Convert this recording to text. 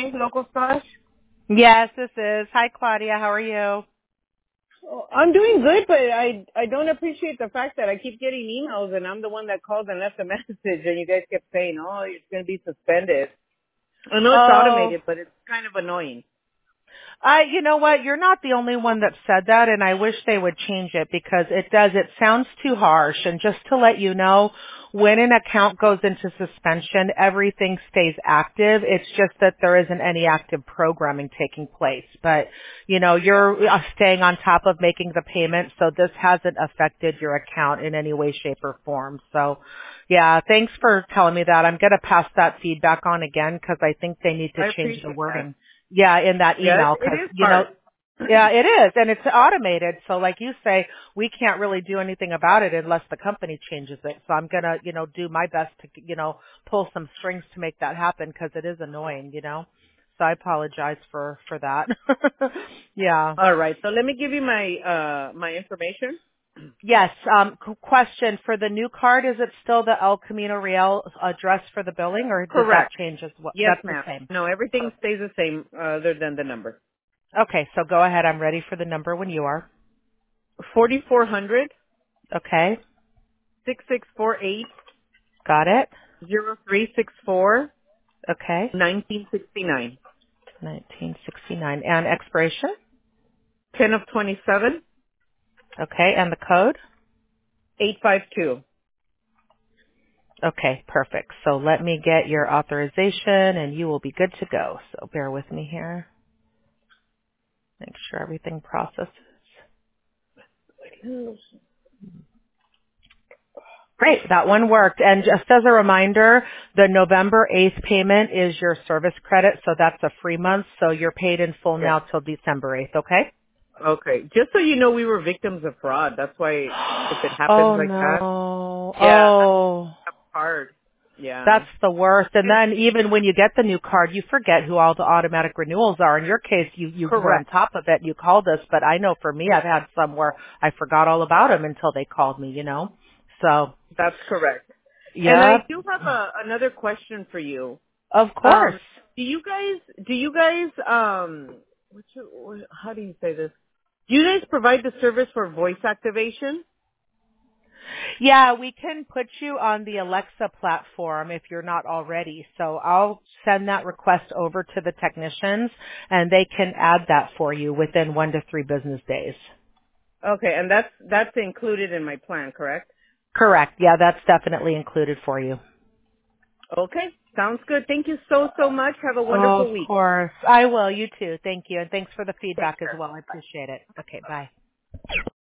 speaking, Local Stash? Yes, this is. Hi, Claudia. How are you? Oh, I'm doing good, but I don't appreciate the fact that I keep getting emails and I'm the one that called and left a message and you guys kept saying, oh, it's going to be suspended. I know it's Oh, automated, but it's kind of annoying. you know what? You're not the only one that said that, and I wish they would change it because it sounds too harsh. And just to let you know, when an account goes into suspension, everything stays active. It's just that there isn't any active programming taking place. But, you're staying on top of making the payment, so this hasn't affected your account in any way, shape, or form. So, yeah, thanks for telling me that. I'm going to pass that feedback on again because I think they need to I change the appreciate that. wording. Yeah, in that Yes, email, it because is hard. yeah, it is, and it's automated. So, like you say, we can't really do anything about it unless the company changes it. So, I'm gonna, do my best to, pull some strings to make that happen because it is annoying. So, I apologize for that. Yeah. All right, so let me give you my information. Yes. Question for the new card: is it still the El Camino Real address for the billing, or does that Correct. change as well? Yes, That's the ma'am. same. No, everything stays the same other than the number. Okay. So go ahead. I'm ready for the number when you are. 4400 Okay. 6648 Got it. 0364 Okay. 1969. 1969. And expiration? 10 of 27, Okay. And the code? 852. Okay. Perfect. So let me get your authorization and you will be good to go. So bear with me here. Make sure everything processes. Great. That one worked. And just as a reminder, the November 8th payment is your service credit. So that's a free month. So you're paid in full Yes. now till December 8th. Okay? Okay. Just so you know, we were victims of fraud. That's why if it happens Oh like that, no. yeah, Oh. that's hard. Yeah. That's the worst. And then even when you get the new card, you forget who all the automatic renewals are. In your case, you were on Correct. top of it and you called us. But I know for me, I've had some where I forgot all about them until they called me. So, That's correct. And I yeah, do have another question for you. of course. Do you guys, how do you say this? Do you guys provide the service for voice activation? Yeah, we can put you on the Alexa platform if you're not already. So I'll send that request over to the technicians and they can add that for you within 1 to 3 business days. Okay, and that's included in my plan, correct? Correct. Yeah, that's definitely included for you. Okay, sounds good. Thank you so much. Have a Oh, of wonderful week. course. I will. You too. Thank you. And thanks for the Take feedback as care. well. I appreciate it. Okay. Bye.